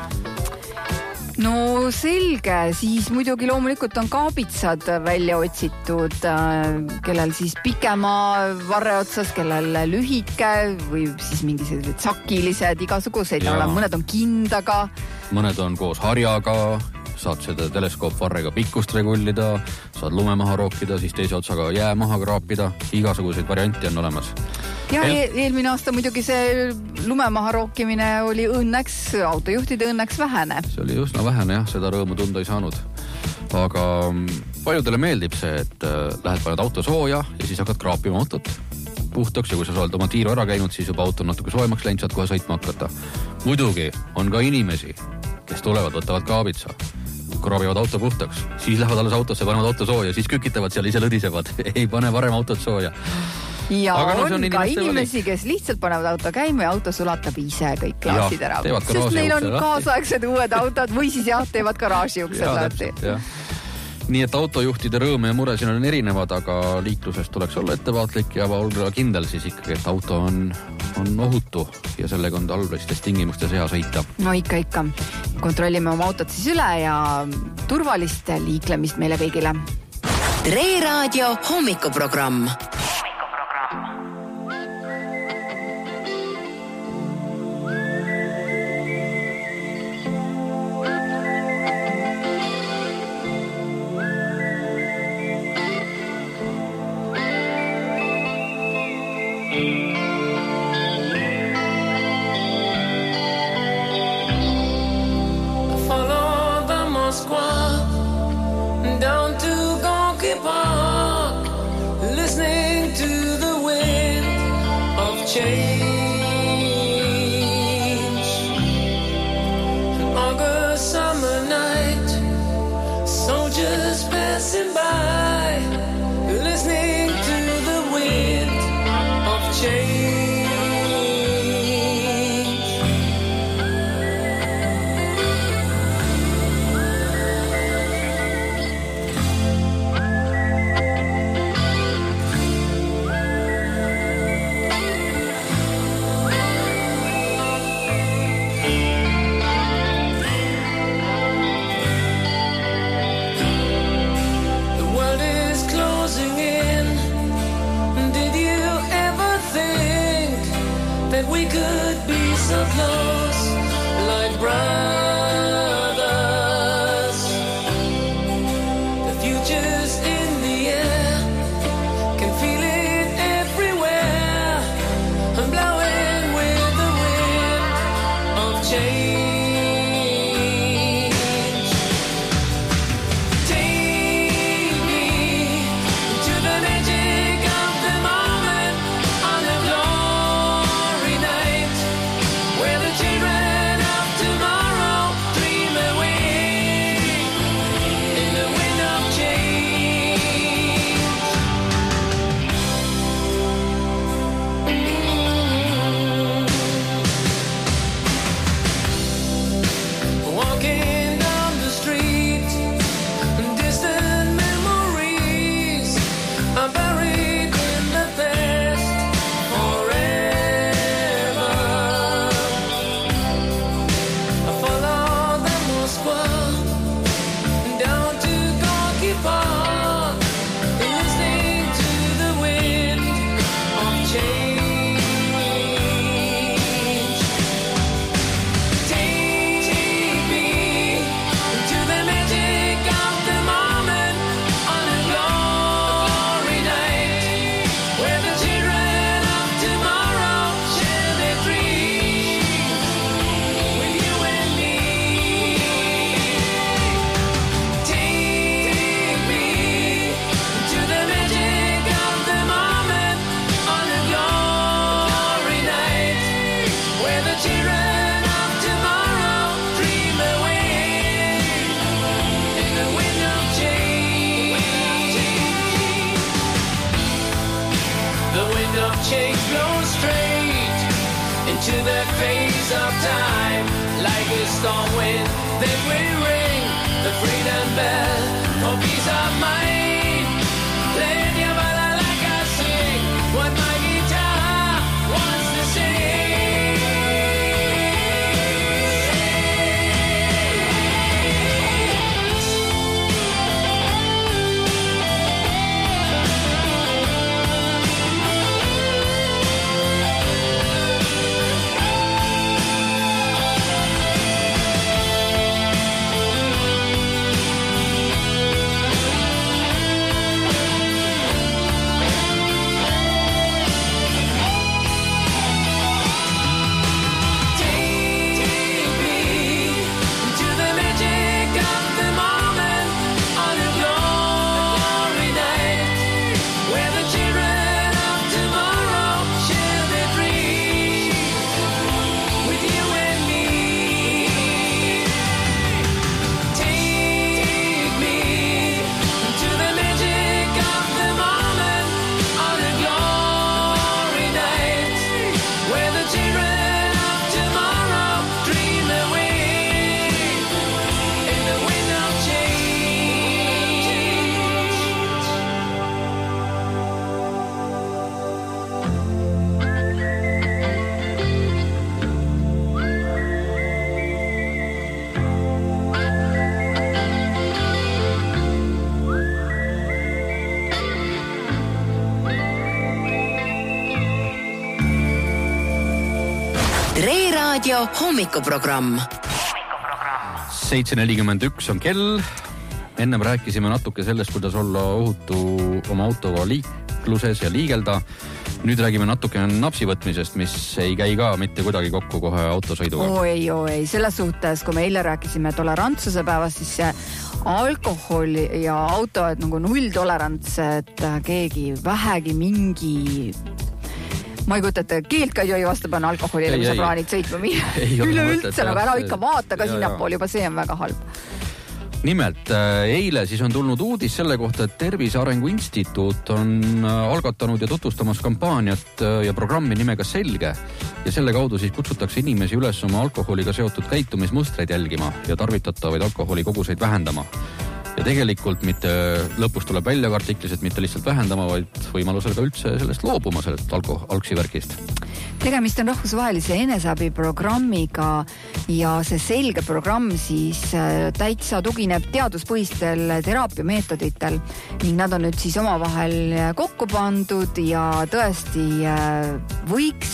No selge, siis muidugi loomulikult on kaabitsad välja otsitud, kellel siis pikema varre otsas, kellel lühike või siis mingisugused sakilised, igasugused, mõned on kindaga. Mõned on koos harjaga, saad seda teleskoopvarrega pikkust regullida, saad lume maha rookida, siis teise otsaga jää maha kraapida, igasuguseid varianti on olemas. Ja El- eelmine aasta muidugi see lume maha rookimine oli õnneks, autojuhtide õnneks vähene. See oli üsna vähene jah, seda rõõmu tunda ei saanud. Aga paljudele meeldib see, et lähed paned auto sooja ja siis hakkad kraapima autot puhtaks ja kui sa oled oma tiiru ära käinud, siis juba auto natuke soojemaks läinud, saad kohe sõitma hakata. Muidugi on ka inimesi, kes tulevad, võtavad kaabitsa, kraabivad auto puhtaks, siis lähevad alles autosse, panevad auto sooja, siis kükitavad seal, ise lõdisevad, ei pane varem autot sooja. Ja aga on, on ka inimesi, kes lihtsalt panevad auto käima ja auto sulatab ise kõik klaasid ära. Sest neil on kaasaegsed uued autod või siis jah, teevad garaaži uksed lahti. nii et autojuhtide rõõm ja mure siin on erinevad, aga liikluses tuleks olla ettevaatlik ja olla kindel siis ikkagi, et auto on, on ohutu ja sellega on talvistes tingimustes hea sõita. No ikka, ikka. Kontrollime oma autot siis üle ja turvalist liiklemist meile kõigile. Tre Raadio hommikuprogramm. Raadio hommikuprogramm. seitse nelikümmend üks on kell. Ennem rääkisime natuke sellest, kuidas olla ohutu oma autoga liikluses ja liigelda. Nüüd räägime natuke napsi võtmisest, mis ei käi ka mitte kuidagi kokku kohe autosõiduga. Oo ei, oo ei. Selles suhtes, kui me eile rääkisime tolerantsuse päevast, siis see alkohol ja auto, et nagu nulltolerants, et keegi vähegi mingi... Ma ei kujuta, et keelt ka ei tohi vastu panna alkoholile, kui sa plaanid sõitma minna. Üleüldse, nagu ära ikka vaata ka sinnapool, juba see on väga halb. Nimelt, eile siis on tulnud uudis selle kohta, et Tervise Arengu Instituut on algatanud ja tutvustamas kampaaniat ja programmi nimega Selge. Ja selle kaudu siis kutsutakse inimesi üles oma alkoholiga seotud käitumismustreid jälgima ja tarvitatavaid alkoholi koguseid vähendama. Ja tegelikult mitte lõpus tuleb välja ka artiklis, et mitte lihtsalt vähendama, vaid võimalusel ka üldse sellest loobuma, sellest alko- alksivärkist. Tegemist on rahvusvahelise eneseabiprogrammiga ja see Selge programm siis täitsa tugineb teaduspõhistel teraapiameetoditel ning nad on nüüd siis omavahel kokku pandud ja tõesti võiks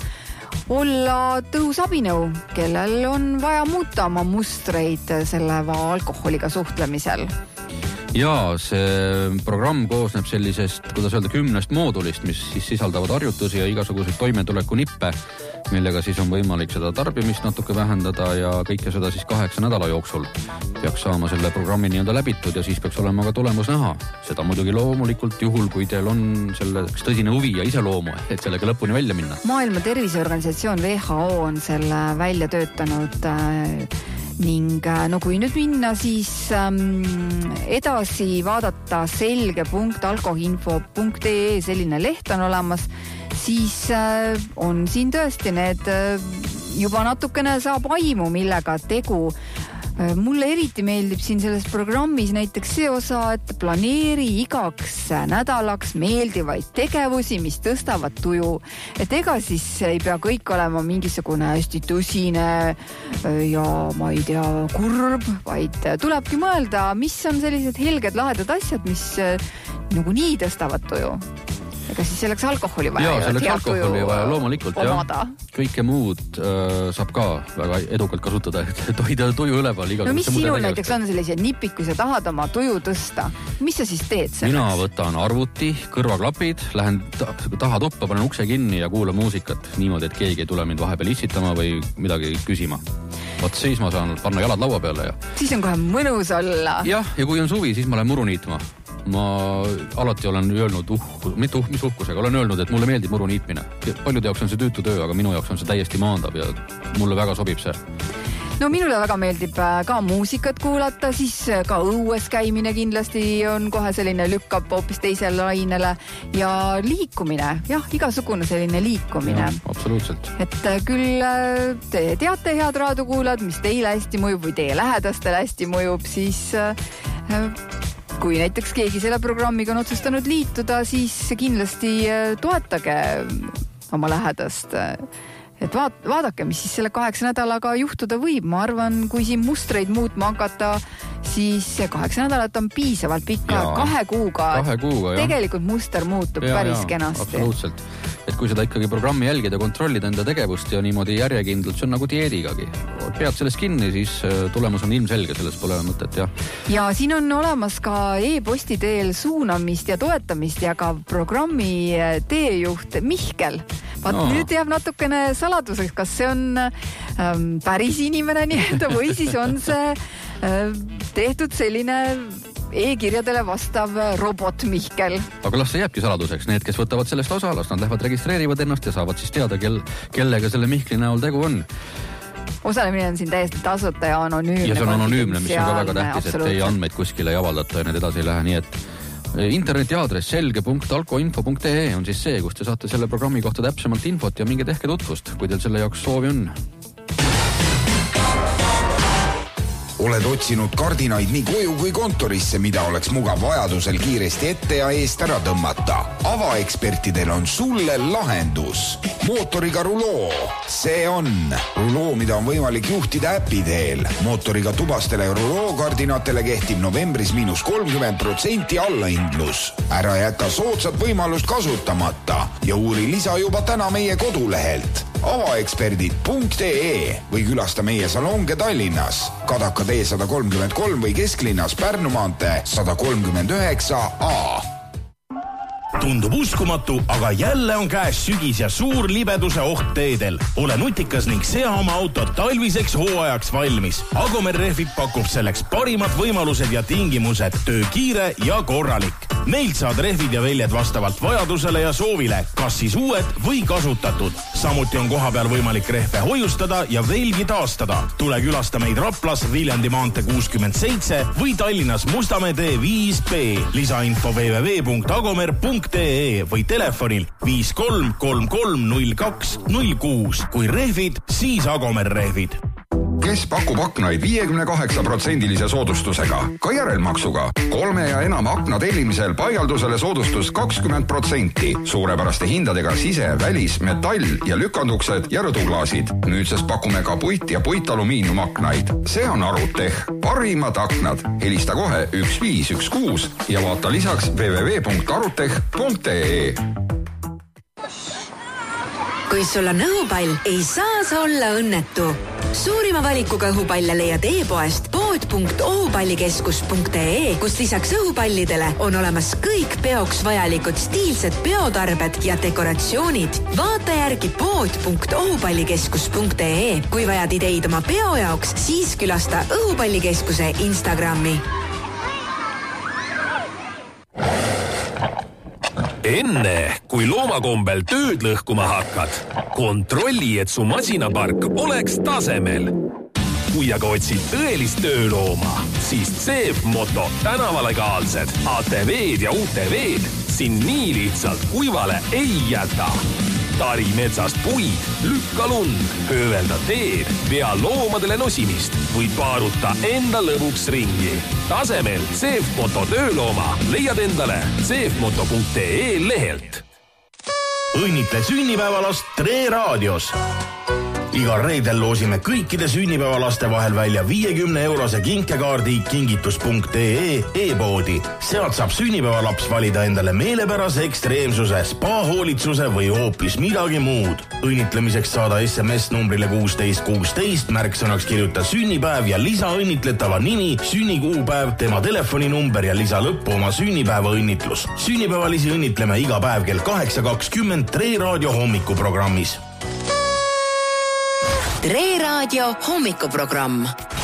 olla tõhus abinõu, kellel on vaja muuta oma mustreid selle alkoholiga suhtlemisel. Jaa, see programm koosneb sellisest, kuidas öelda, kümnest moodulist, mis siis sisaldavad harjutusi ja igasuguseid toimetuleku nippe, millega siis on võimalik seda tarbimist natuke vähendada ja kõike seda siis kaheksa nädala jooksul peaks saama selle programmi nii-öelda läbitud ja siis peaks olema ka tulemus näha. Seda muidugi loomulikult juhul, kui teil on selleks tõsine huvi ja iseloomu, et sellega lõpuni välja minna. Maailma Terviseorganisatsioon W H O on selle välja töötanud äh, ning no kui nüüd minna, siis ähm, edasi vaadata selge punkt alkoinfo punkt ee selline leht on olemas, siis äh, on siin tõesti need äh, juba natukene saab aimu, millega tegu. Mulle eriti meeldib siin selles programmis näiteks see osa, et planeeri igaks nädalaks meeldivaid tegevusi, mis tõstavad tuju. Et ega siis ei pea kõik olema mingisugune hästi tõsine ja ma ei tea, kurb, vaid tulebki mõelda, mis on sellised helged lahedad asjad, mis nagu nii tõstavad tuju. Ega siis selleks alkoholi vaja. Jaa, selleks alkoholi vaja loomulikult. Omada. Ja. Kõike muud äh, saab ka väga edukalt kasutada, et hoida tuju üleval. No mis sinul näiteks on sellised nipid, kui sa tahad oma tuju tõsta? Mis sa siis teed selleks? Mina võtan arvuti, kõrvaklapid, lähen taha tuppa, panen ukse kinni ja kuulan muusikat niimoodi, et keegi ei tule mind vahepeal issitama või midagi küsima. Vot siis ma saan panna jalad laua peale. Ja. Siis on kohe mõnus olla. Jah, ja kui on suvi, siis ma lähen muru niitma. Ma alati olen öelnud, uh, mitte uh, mis uhkusega, olen öelnud, et mulle meeldib muru niitmine. Paljude jaoks on see tüütu töö, aga minu jaoks on see täiesti maandab ja mulle väga sobib see. No minule väga meeldib ka muusikat kuulata, siis ka õues käimine kindlasti on kohe selline lükkab hoopis teisele lainele ja liikumine, jah, igasugune selline liikumine. Ja, absoluutselt. Et küll te teate head raadiokuulajad, mis teile hästi mõjub või teie lähedastele hästi mõjub, siis kui näiteks keegi selle programmiga on otsustanud liituda, siis kindlasti toetage oma lähedast. Et vaat, vaadake, mis siis selle kaheksa nädalaga juhtuda võib. Ma arvan, kui siin mustreid muutma hakata, siis kaheksa nädalat on piisavalt pikka, kahe kuuga. Kahe kuuga, jah. Tegelikult muster muutub ja, päris ja, kenasti. Absoluutselt. Et kui seda ikkagi programmi jälgida, kontrollida enda tegevust ja niimoodi järjekindlalt, see on nagu dieedigagi. Pead sellest kinni, siis tulemus on ilmselge, sellest pole mõtet, jah. Ja siin on olemas ka e-posti teel suunamist ja toetamist ja ka programmi teejuht Mihkel. Vaat no. Nüüd jääb natukene saladuseks, kas see on ähm, päris inimene nii-öelda või siis on see äh, tehtud selline e-kirjadele vastav robot Mihkel. Aga las see jääbki saladuseks. Need, kes võtavad sellest osa, las nad lähevad registreerivad ennast ja saavad siis teada, kel, kellega selle Mihkli näol tegu on. Osalemine on siin täiesti tasuta ja anonüümne. Ja see on anonüümne, mis on ka väga tähtis, et teie andmeid kuskile ei avaldata ja need edasi ei lähe, nii et interneti aadress selge punkt alkoinfo punkt ee on siis see, kus te saate selle programmi kohta täpsemalt infot ja minge tehke tutvust, kui teil selle jaoks soovi on. Oled otsinud kardinaid nii koju kui kontorisse, mida oleks mugav vajadusel kiiresti ette ja eest ära tõmmata. Avaekspertidel on sulle lahendus. Mootoriga ruloo. See on ruloo, mida on võimalik juhtida äpi teel. Mootoriga tubastele ruloo kardinatele kehtib novembris miinus kolmkümmend protsenti allahindlus. Ära jäta soodsat võimalust kasutamata ja uuri lisa juba täna meie kodulehelt avaeksperdid punkt ee või külasta meie salonge Tallinnas, Kadaka tee sada kolmkümmend kolm või kesklinnas Pärnu maantee sada kolmkümmend üheksa A. Tundub uskumatu, aga jälle on käes sügis ja suur libeduse oht teedel. Ole nutikas ning sea oma autot talviseks hooajaks valmis. Agomer Rehvid pakub selleks parimad võimalused ja tingimused, töö kiire ja korralik. Neilt saad rehvid ja väljed vastavalt vajadusele ja soovile, kas siis uued või kasutatud. Samuti on koha peal võimalik rehve hoiustada ja velgi taastada. Tule külasta meid Raplas, Viljandi maantee kuuskümmend seitse või Tallinnas Mustamäe tee viis B. Lisainfo w w w punkt agomer punkt ee või telefonil viis kolm kolm kolm null kaks null kuus. Kui rehvid, siis Agomer Rehvid. Kes pakub aknaid viiekümne kaheksa protsendilise soodustusega, ka järelmaksuga. Kolme ja enam akna tellimisel paigaldusele soodustus kakskümmend protsenti. Suurepäraste hindadega sise, välis, metall ja lükanduksed ja rõduklaasid. Nüüdsest pakume ka puit ja puitalumiiniumaknaid. See on Arutech. Parimad aknad. Helista kohe üks viis üks kuus ja vaata lisaks w w w punkt arutech punkt ee. Kui sul on õhupall, ei saa sa olla õnnetu. Suurima valikuga õhupalle leiad e-poest pood punkt ohupallikeskus punkt ee, kus lisaks õhupallidele on olemas kõik peoks vajalikud stiilsed peotarbed ja dekoratsioonid. Vaata järgi pood punkt ohupallikeskus punkt ee. Kui vajad ideid oma peo jaoks, siis külasta õhupallikeskuse Instagrami. Enne, kui loomakombel tööd lõhkuma hakkad, kontrolli, et su masinapark oleks tasemel. Kui aga otsid tõelist töölooma, siis Zeef Moto tänavalegaalsed A T V-d ja U T V-d siin nii lihtsalt kuivale ei jäta. Tari metsast puid, lükka lund, höövelda teed, vea loomadele nosimist või paaruta enda lõbuks ringi. Tasemel Zeef Moto töölooma leiad endale zeef moto punkt ee lehelt. Õnnitle sünnipäevalast Tre Raadios. Igal reedel loosime kõikide sünnipäevalaste vahel välja viiekümne eurose kinkekaardi kingitus punkt ee e-poodi. Sealt saab sünnipäevalaps valida endale meelepärase ekstreemsuse, spa-hoolitsuse või hoopis midagi muud. Õnnitlemiseks saada S M S numbrile kuusteist kuusteist, märksõnaks kirjuta sünnipäev ja lisa õnnitletava nimi, sünnikuupäev, tema telefoninumber ja lisa lõppu oma sünnipäeva õnnitlus. Sünnipäevalisi õnnitleme iga päev kell kaheksa kakskümmend Tre Raadio hommikuprogrammis. Tre Raadio hommikuprogramm.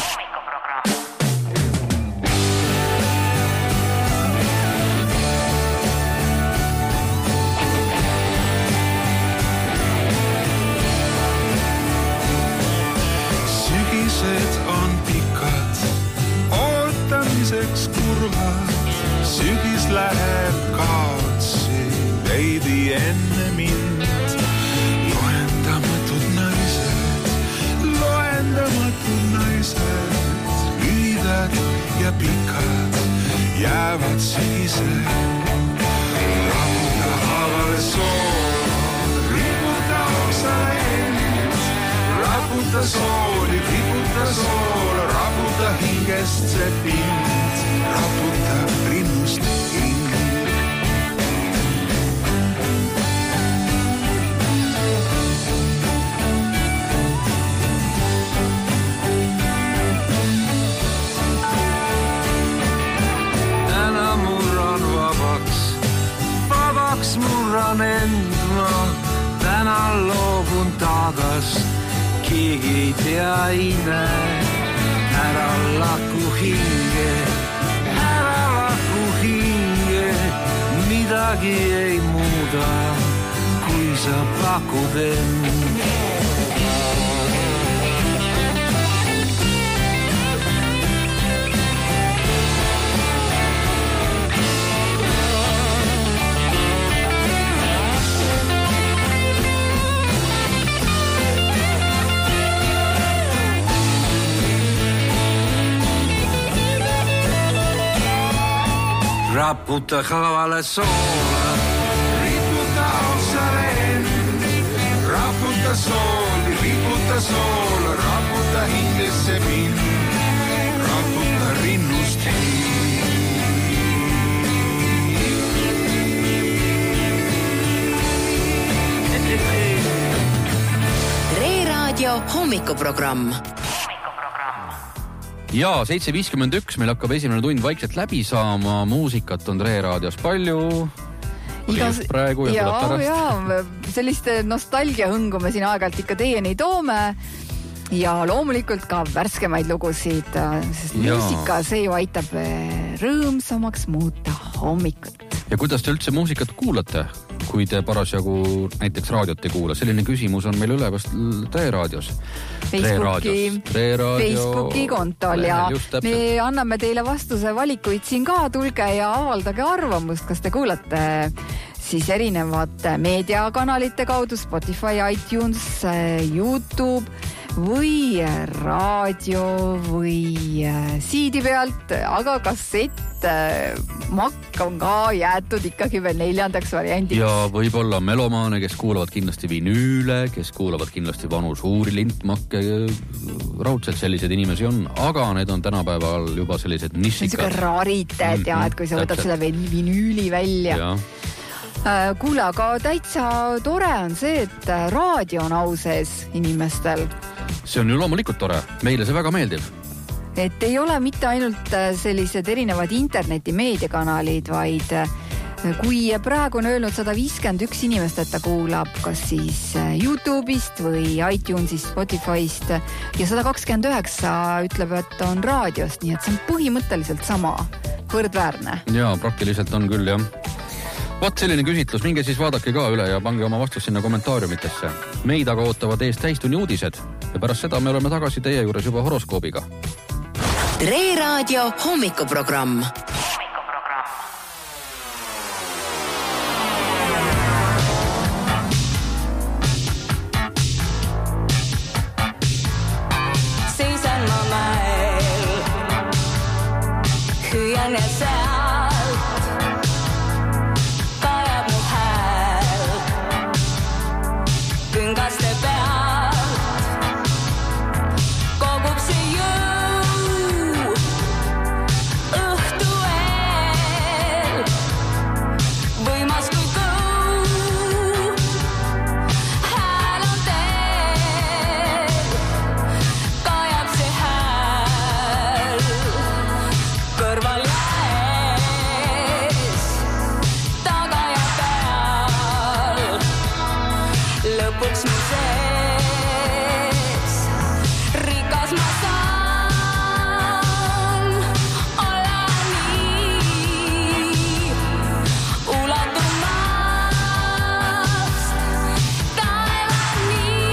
Sügised on pikad, ootamiseks kurvad. Sügis läheb kaotsi, veidi enne mind. Loendamatud naised, loendamatud naised, lühidad ja pikad jäävad sügised. Raputa haavale sool, riputa oksa end, raputa sooli, riputa sool, raputa hingest see pind, raputa rinnust hing. Murran end ma, täna loobun taagast, keegi ei tea ime. Ära laku hinge, ära laku hinge, midagi ei muuda, kui sa pakud end. Raputa haavale soola, riputa oksale end. Raputa sooli, riputa soola, raputa hingesse mind, raputa rinnust hing. hommikuprogramm. Ja seitse viiskümmend üks, meil hakkab esimene tund vaikselt läbi saama, muusikat on Tre raadios palju. Igas... praegu ja, ja, ja selliste nostalgiahõngu me siin aeg-ajalt ikka teieni toome ja loomulikult ka värskemaid lugusid, sest ja. Muusika, see ju aitab rõõmsamaks muuta hommikut. Ja kuidas te üldse muusikat kuulate, kui te parasjagu näiteks raadiot ei kuula? Selline küsimus on meil ülevast Tre raadios. Facebooki, Tre raadio, Facebooki kontol ja me anname teile vastuse valikuid siin ka, tulge ja avaldage arvamust, kas te kuulate siis erinevate meediakanalite kaudu, Spotify, iTunes, YouTube või raadio või siidi pealt, aga kassett makk on ka jäetud ikkagi veel neljandaks variandiks. Ja võib-olla melomaane, kes kuulavad kindlasti vinüüle, kes kuulavad kindlasti vanu suuri lintmakke, raudselt sellised inimesi on, aga need on tänapäeval juba sellised nišikad. See on siuke rariteet ja, et kui sa võtad seda vinüüli välja. Ja. Kuule, aga täitsa tore on see, et raadio on au sees inimestel. See on ju loomulikult tore. Meile see väga meeldib. Et ei ole mitte ainult sellised erinevad interneti meediakanalid, vaid kui praegu on öelnud sada viiskümmend üks inimest, et ta kuulab kas siis YouTube'ist või iTunes'ist, Spotify'st ja sada kakskümmend üheksa ütleb, et on raadiost, nii et see on põhimõtteliselt sama, võrdväärne. Jaa, praktiliselt on küll, jah. Vaat selline küsitlus, minge siis vaadake ka üle ja pange oma vastus sinna kommentaariumitesse. Meid aga ootavad ees täistunni uudised ja pärast seda me oleme tagasi teie juures juba horoskoobiga. Tre raadio hommikuprogramm. Seisan ma mäel, hüüan ja sealt kajab mu hääl küngaste pealt, kogub see jõu õhtu eel, võimas kui kõu, hääl on teel, kajab see hääl kõrval jäes, taga ja peal, lõpuks mu sees, rikas ma saan olla nii, ulatumast taevani.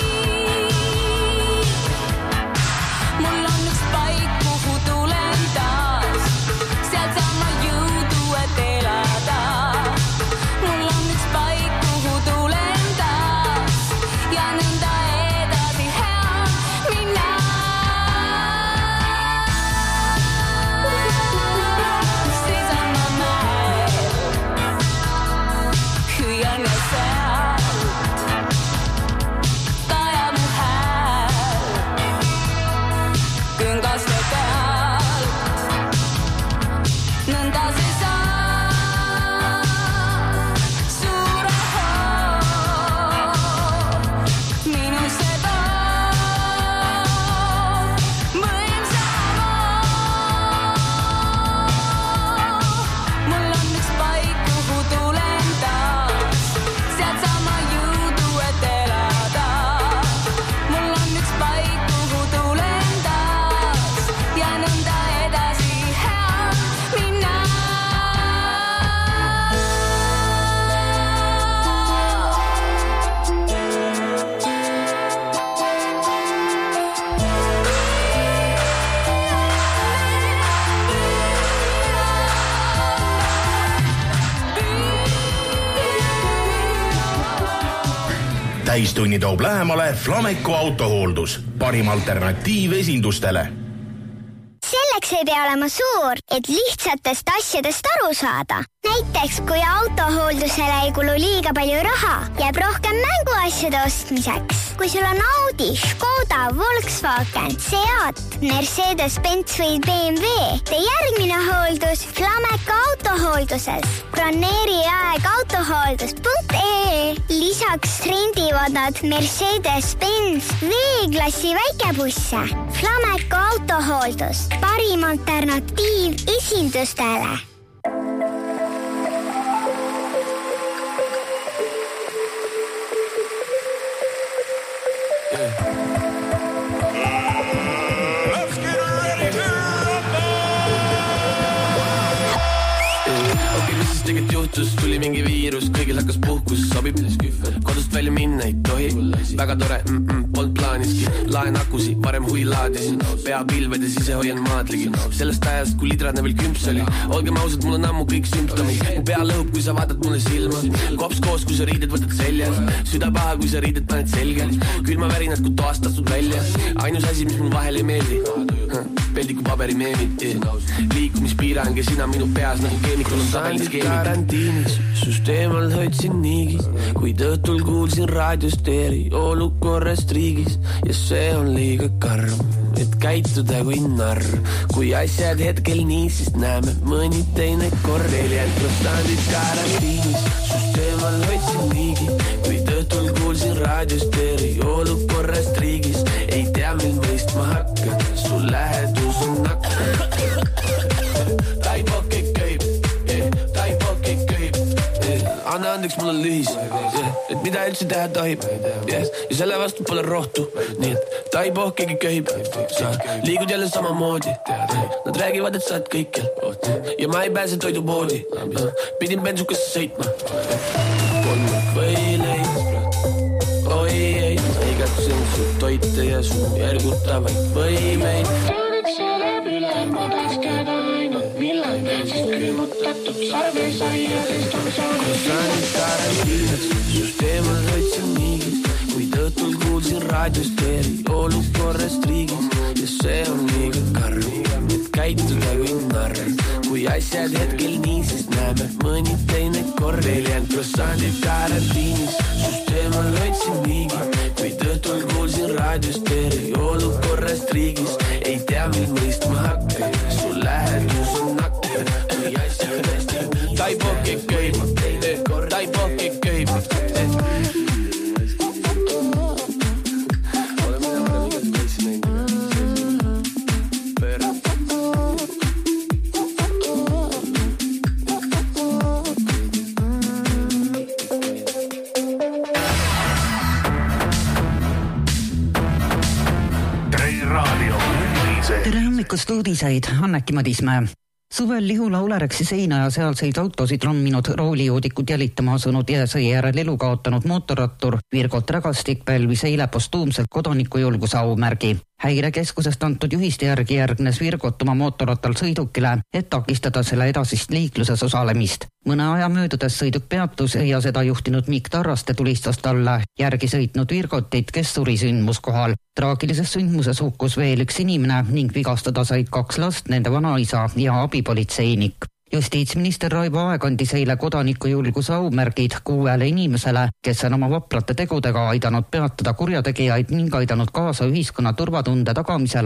Mul on üks paik, kuhu tulen taas, sealt saan ma jõudu, et elada. Mul on üks paik, kuhu tulen taas ja nõnda edasi hea minna. Seisan ma mäel, hüüan ja sealt kajab mu hääl küngaste pealt, nõnda see saa suure hoo minusse toob võimsama. Mul on üks paik, kuhu tulen taas, sealt saan ma jõudu, et elada. Mul on üks paik, kuhu tulen taas ja nõnda edasi hea minna. Täistunni toob lähemale Flameco autohooldus, parim alternatiiv esindustele. Selleks ei pea olema suur, et lihtsatest asjadest aru saada. Näiteks, kui autohooldusele ei kulu liiga palju raha, jääb rohkem mänguasjade ostmiseks. Kui sul on Audi, Škoda, Volkswagen, Seat, Mercedes-Benz või B M W, tee järgmine hooldus Flameca autohoolduses. Broneeri aeg autohooldus punkt ee. Lisaks rendivad nad Mercedes-Benz V-klassi väikebusse. Flameca autohooldus, parim alternatiiv esindustele. Tegelikult juhtus, tuli mingi viirus, kõigil hakkas puhkus, sobib kodust välja minna ei tohi, väga tore, mm-mm, polnud plaaniski, laen akusi, varem hui laadisin, pea pilvedes ise hoian maadligi, sellest ajast, kui lidradne veel kümps oli, olgem ausad, mul on ammu kõik sümptomid, mu pea lõhub, kui sa vaatad mulle silma, kops koos, kui sa riided võtad seljas, süda paha, kui sa riided paned selga, külma värinad, kui toast tastud välja, ainus asi, mis mul vahel ei meeldi, peldiku paberi meemid, liikumispiirang ja sina minu peas nagu keemikul on tabeliskeemid. Karantiinis, süsteemal hoidsin niigis, kuid õhtul kuulsin raadiost eri olukorrast riigis ja see on liiga karm, et käituda kui narr. Kui asjad hetkel nii, siis näeme mõni teine kord nelikümmend protsenti karantiinis, süsteemal hoidsin niigis, kuid õhtul kuulsin raadiost eri olukorrast riigis, ei tea mil mõistma hakka, sul lähedus on nakka. Taipoke köib, taipoke köib, anna andeks, mul on lühis, et mida üldse teha tohib, ja selle vastu pole rohtu, nii et taipohkegi köib, sa liigud jälle samamoodi, nad räägivad, et saad kõikjal ja ma ei pääse toidupoodi, pidin bensukasse sõitma, kolmad võileid, oi ei, igatsen su toite ja su ergutavaid võimeid. Teadeks elab üle mõteskeda aina, millal meil siis külmutatud sarvesaiadest on saanud. Kui sa nüüd karantiinas, süsteemal hoidsin niigis, kuid õhtul kuulsin raadiost eri olukorrast riigis ja see on liiga karm, et käituda kui narr. Kui asjad hetkel nii, siis näeme mõni teine kord nelikümmend protsenti karantiinis, süsteemal hoidsin niigis, kuid õhtul kuulsin raadiost eri olukorrast riigis, ei tea mil mõistma hakka, sul lähedus on nakka, kui asjad hästi nii. Taipoke köib, taipoke köib, uudiseid Anneki Madismäe. Suvel Lihula Ulereksi seina ja sealseid autosid ramminud roolijoodikud jälitama asunud ja seejärel elu kaotanud mootorrattur Virgot Rägastik pälvis eile postuumselt kodanikujulguse aumärgi. Häirekeskusest antud juhiste järgi järgnes Virgot oma mootorrattal sõidukile, et takistada selle edasist liikluses osalemist. Mõne aja möödudes sõiduk peatus ja seda juhtinud Mikk Tarraste tulistas talle järgi sõitnud Virgotit, kes suri sündmuskohal. Traagilises sündmuses hukkus veel üks inimene ning vigastada said kaks last, nende vanaisa ja abipolitseinik. Justiitsminister Raivo Aeg andis eile kodanikujulguse aumärgid kuuele inimesele, kes on oma vaprate tegudega aidanud peatada kurjategijaid ning aidanud kaasa ühiskonna turvatunde tagamisele